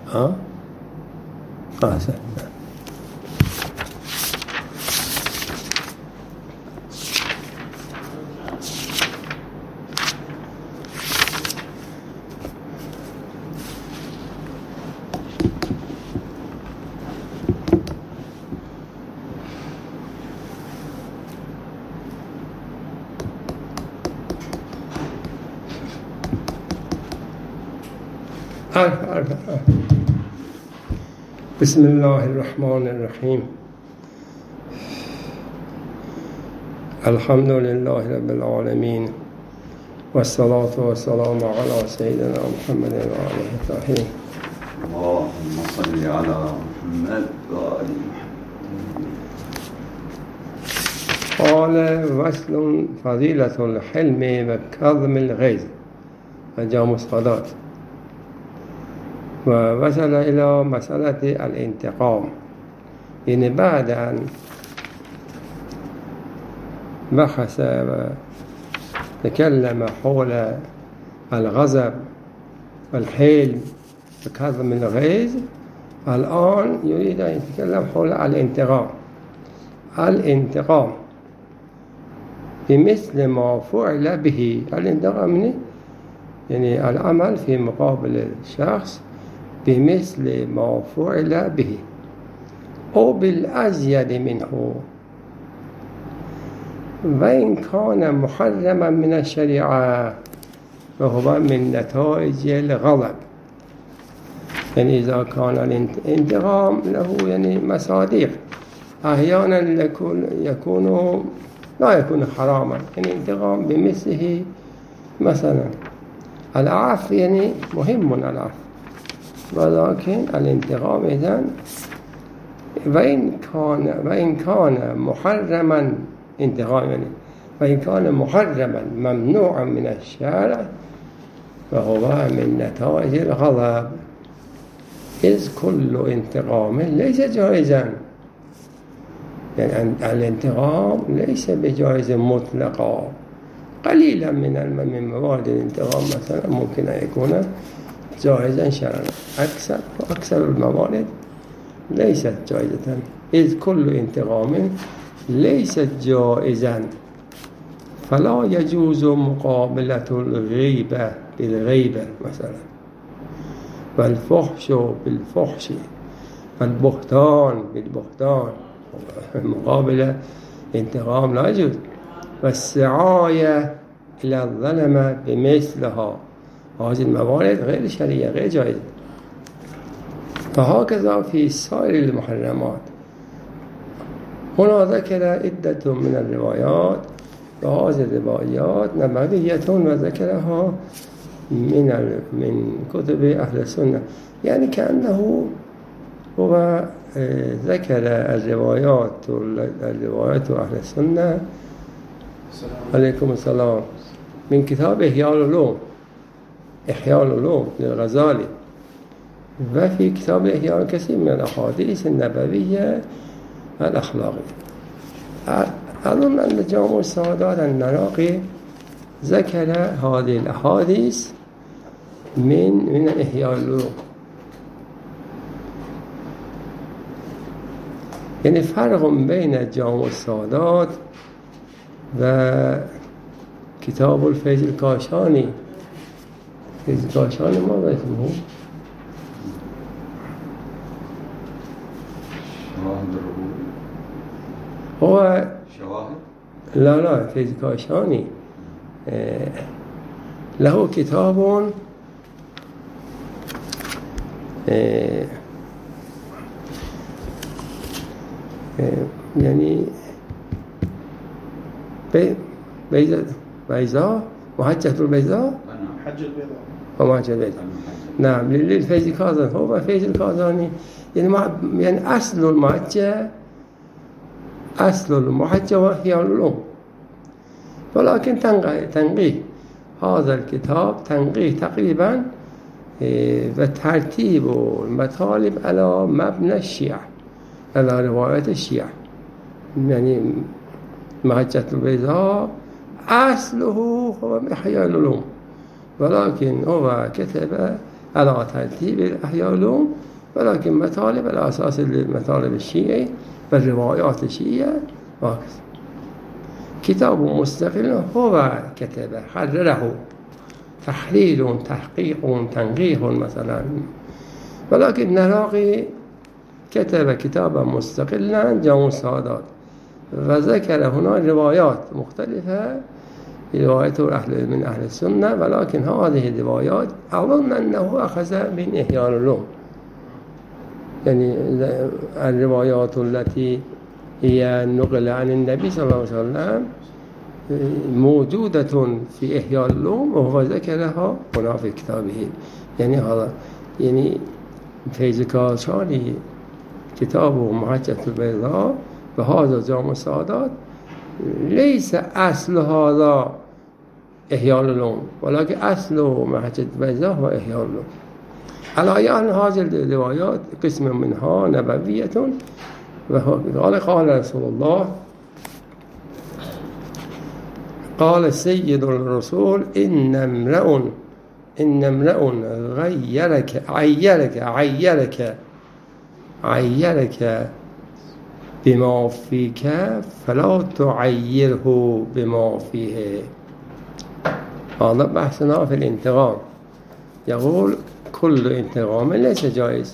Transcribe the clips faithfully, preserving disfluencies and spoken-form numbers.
ها قاسم بسم الله الرحمن الرحیم. الحمد لله رب العالمین والصلاة والسلام على سيدنا محمد وآله الطاهرين. اللهم صل على محمد وآل محمد. قال وصل فضيلة الحلم وكظم الغيظ جامع الصادات. ووصل إلى مسألة الانتقام، يعني بعد أن بحث وتكلم حول الغضب والحلم وكظم الغيظ، الآن يريد أن يتكلم حول الانتقام. الانتقام بمثل ما فعل به. الانتقام يعني العمل في مقابل الشخص بمثل ما فعل به أو بالأزيد منه، وإن كان محرما من الشريعة وهو من نتائج الغضب. يعني إذا كان الانتقام له يعني مصادر، أحيانا يكون لا يكون حراما، يعني انتقام بمثله. مثلا العفو يعني مهم العفو، ولكن الانتقام إذن وإن كان وإن كان محرما انتقام، يعني وإن كان محرما ممنوعا من الشرع فهو من نتائج الغضب، إذ كل انتقام ليس جائزا. يعني الانتقام ليس بجائز مطلقا، قليلا من من موارد الانتقام مثلا ممكن أن يكون جائزا شرعا، أكثر وأكثر الموارد ليست جائزة، إذ كل انتقام ليست جائزا. فلا يجوز مقابلة الغيبة بالغيبة مثلا، والفحش بالفحش، والبهتان بالبهتان، مقابلة انتقام لا يجوز. والسعاية إلى الظلمة بمثلها، هذه الموارد غير شرعية غير جائزة. فهكذا في سائر المحرمات. هنا ذكر عدة من الروايات، وهذه الروايات نبوية وذكرها من من كتب أهل السنة، يعني كأنه هو ذكر الروايات الروايات أهل السنة عليكم السلام من كتاب إحياء العلوم إحياء العلوم للغزالي، وفي كتاب إحياء كثير من الأحاديث النبوية الأخلاقية. أظن أن جامع السادات النراقي ذكر هذه الأحاديث من من إحياء العلوم. يعني فرق بين جامع السادات وكتاب الفيض الكاشاني. فيض الكاشاني ماذا اسمه؟ هو شواهد؟ لا لا فيض الكاشاني له كتاب يعني بيضاء بيضاء وحجة البيضاء حج البيضاء ومحجة البيضاء. نعم للفيض الكاشاني. هو فيض الكاشاني يعني يعني أصل المحجة أصل المحجة وهي العلوم، ولكن تنقيه هذا الكتاب تنقيه تقريبا وترتيب المطالب على مبنى الشيعة، على رواية الشيعة. يعني محجة البيضاء أصله هو إحياء العلوم، ولكن هو كتب على ترتيب إحياء العلوم، ولكن مطالب على أساس المطالب الشيعي والروايات الشيعية وهكذا. كتاب مستقل هو كتبه، حرره، تحليل، تحقيق، تنقيح مثلا. ولكن العراقي كتب كتابا مستقلا جامع السعادات، وذكر هنا روايات مختلفة، روايات أهل من أهل السنة، ولكن هذه الروايات أظن أنه أخذ من إحياء العلوم، يعني الروايات التي هي نقل عن النبي صلى الله عليه وسلم موجودة في إحياء العلوم وهو ذكرها هنا في كتابه. يعني هذا يعني فیض کاشانی كتابه محجة البيضاء وهذا جامع السعادات ليس أصل هذا إحياء العلوم، ولكن أصل محجة البيضاء هو إحياء العلوم. على أي أن هذه الروايات قسم منها نبوية، وقال قال رسول الله، قال سيد الرسول إن امرأ إن امرأ غيرك عيرك عيرك عيرك بما فيك فلا تعيره بما فيه. هذا بحثنا في الانتقام. يقول كل انتقام ليس جائز،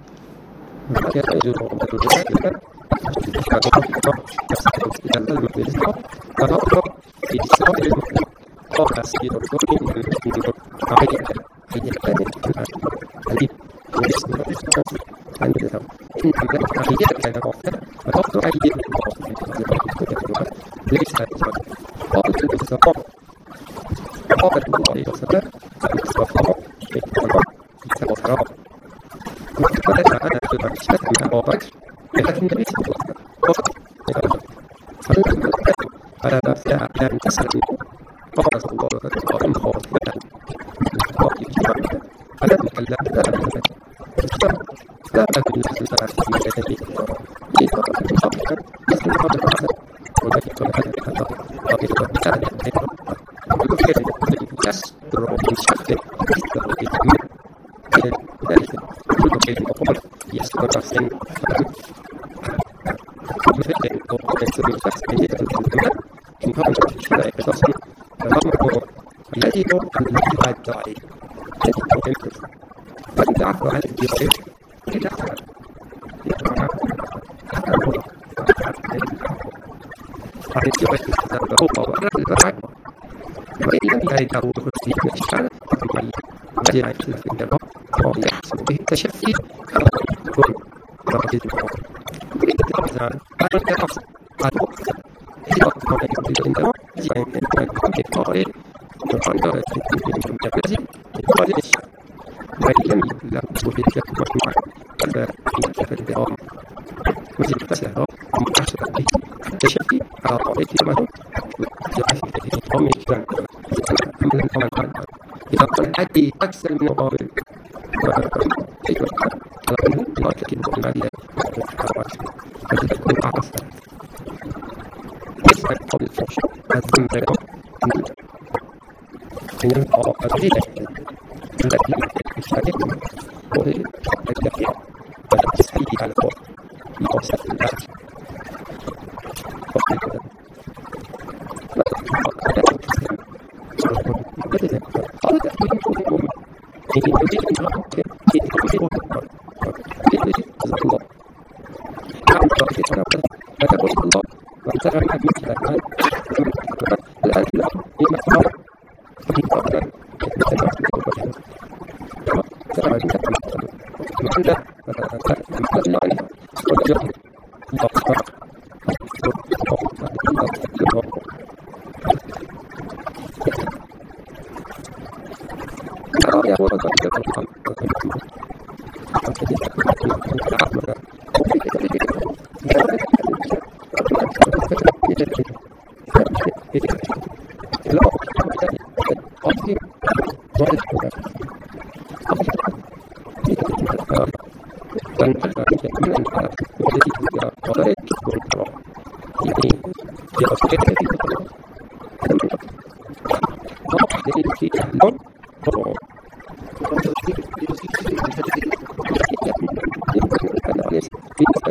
تشفي حتى أكثر من مقابل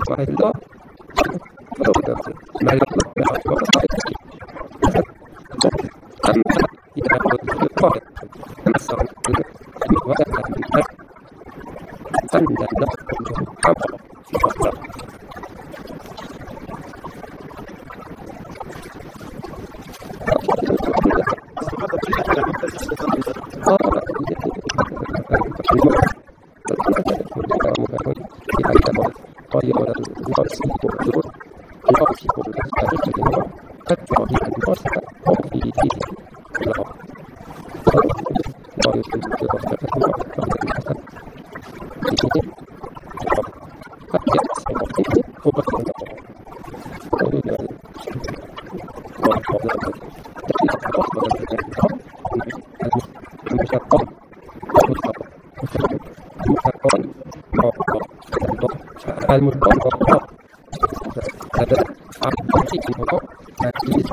صحيح الله ما يطلق أما إذا قلت القائد تمسر ولا أن نخرج حمر في مصدر المطلق هذا عقيدة الموضوع عقيدة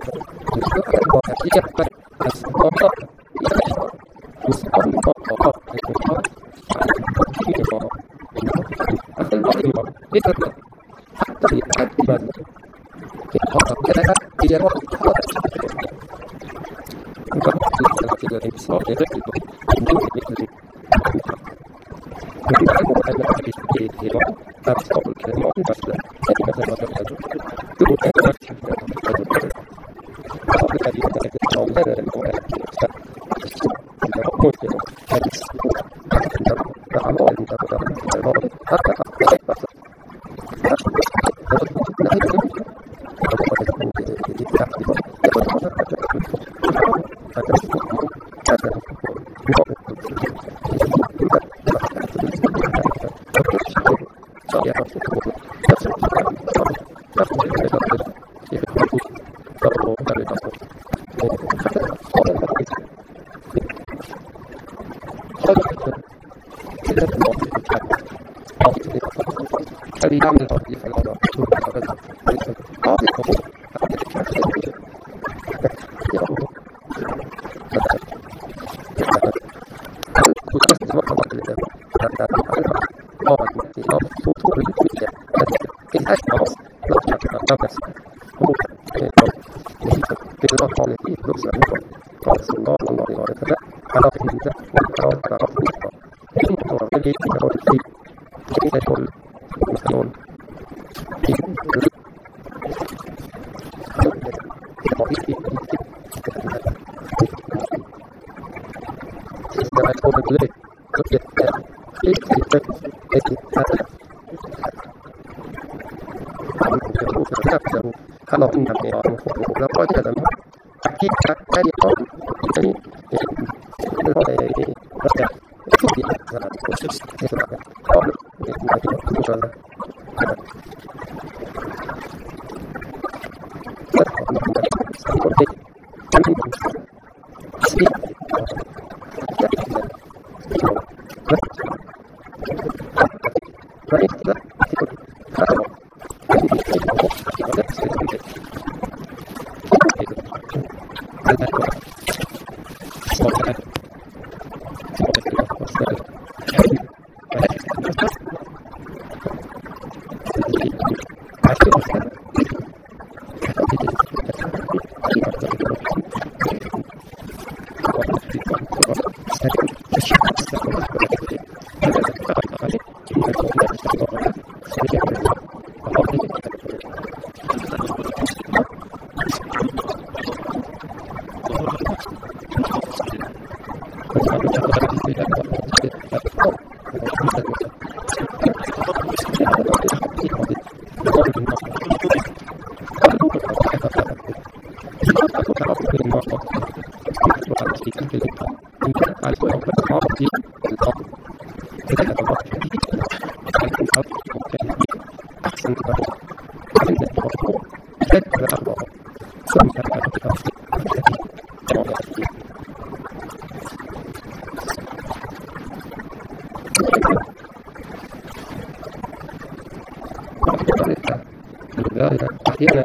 أحيانا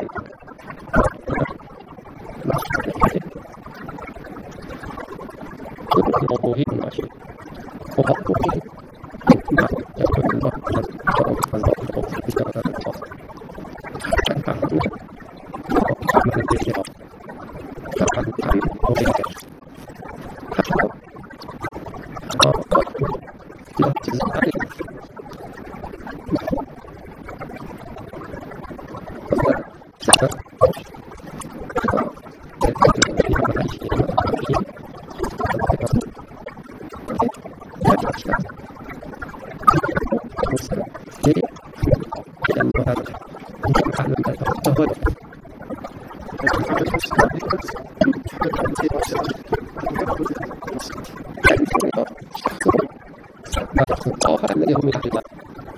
موضوعي ماشي وحطه مع الله الذي هو من أهل المال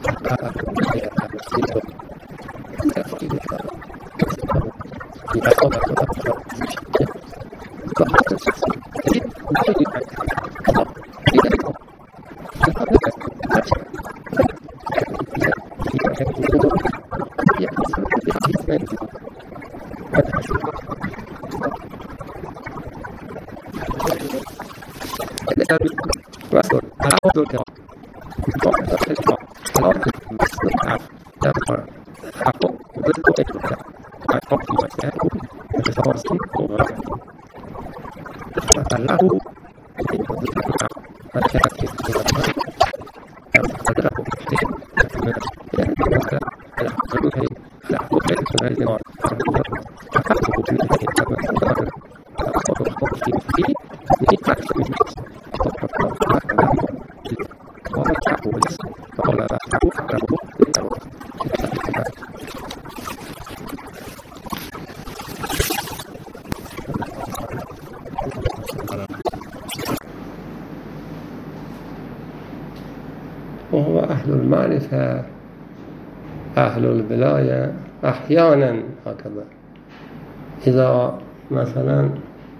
وهو أهل المعرفة أهل الولاية أحيانا هكذا إذا مثلا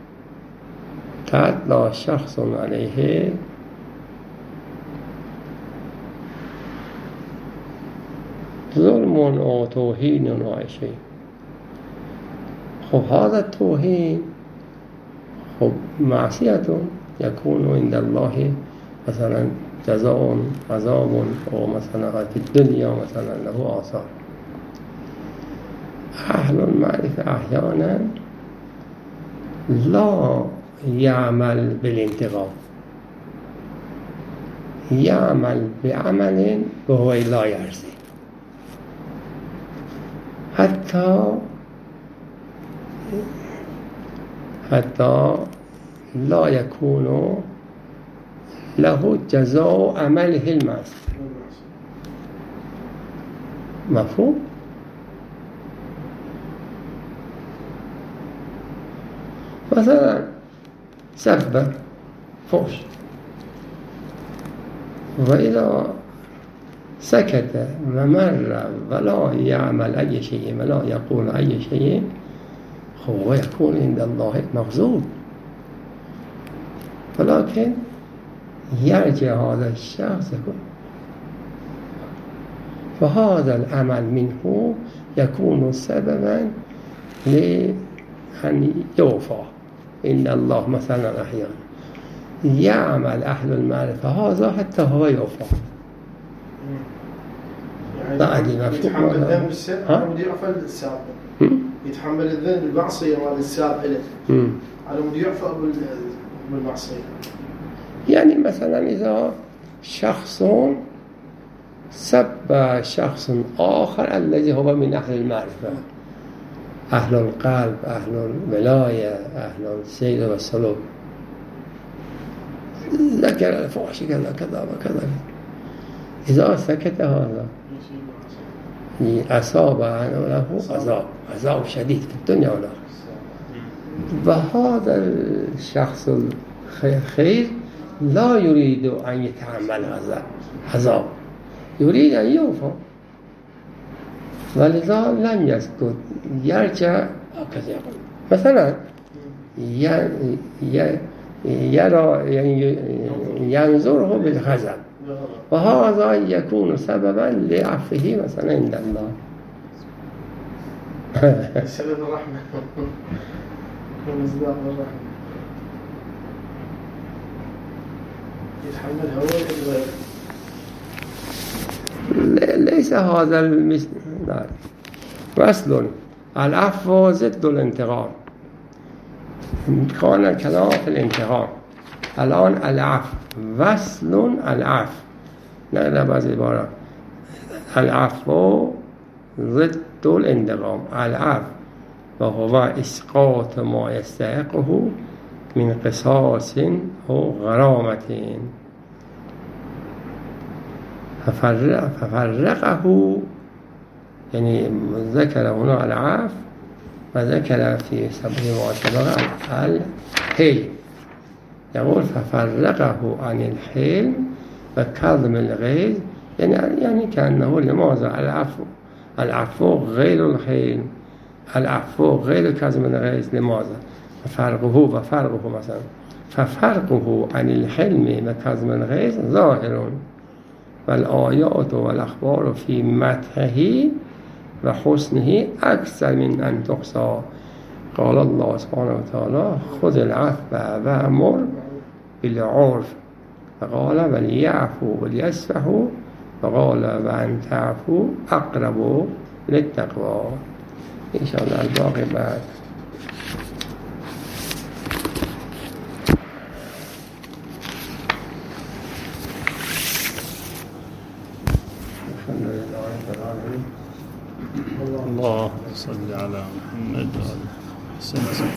تعدى شخص عليه ظلم أو توهين أو أي شيء خب هذا التوهين خب معصية يكون عند الله مثلا جزاء عذاب أو مثلا في الدنيا مثلا له آثار. أهل المعرفة أحيانا لا يعمل بالانتقام، يعمل بعمل وهو لا يرضي، حتى حتى لا يكون له جزاء عمله المعصية. مفهوم؟ مثلا سب فحش وإذا سكت ومر ولا يعمل أي شيء ولا يقول أي شيء هو يكون عند الله مغضوب، ولكن يرجع هذا الشخص يكون فهذا العمل منه يكون سببا لأن يوفى إن الله مثلا أحيانا يعمل أهل المعرفة هذا حتى هو يوفى. يعني يتحمل الذنب السابق مدير يعفى السابق، يتحمل الذنب المعصية مال السابق له على مدير يعفى بالمعصية. يعني مثلا إذا شخص سب شخص آخر الذي هو من أهل المعرفة، أهل القلب، أهل الولاية، أهل السير والسلوك، ذكر الفحش كذا كذا وكذا، إذا سكت هذا أصاب عنه له عذاب عذاب شديد في الدنيا والآخرة. وهذا الشخص الخير لا يريد أن يتحمل هذا عذاب، يريد أن يوفى، ولذا لم يسكت، يرجع كذا. مثلا يرى ينظره بالغضب وهذا يكون سببا لعفوه مثلا عند الله. سبب الرحمة ومصداق الرحمة يتحمل هو ليس هذا المثل. وصل العفو ضد الانتقام، كان الكلام في الانتقام، الآن العفو وصل العفو نقل بعض العبارات العفو ضد الانتقام. العفو وهو إسقاط ما يستحقه من قصاص أو غرامة، ففرق ففرقه، يعني ذكر هنا العفو وذكر في سبيل ما سبق الحلم، يقول ففرقه عن الحلم وكظم الغيظ يعني يعني كأنه لماذا العفو العفو غير الحلم العفو غير كظم الغيظ لماذا فرقه وفرقه مثلا ففرقه عن الحلم وكظم الغيظ ظاهر والآيات والأخبار في مدحه وحسنه أكثر من أن تحصى قال الله سبحانه وتعالى خذ العفو وأمر بالعرف فقال وليعفوا وليصفحوا فقال وأن تعفوا أقرب للتقوى. إن شاء الله الباقي بعد. اللهم صل على محمد وعلى آله وسلم.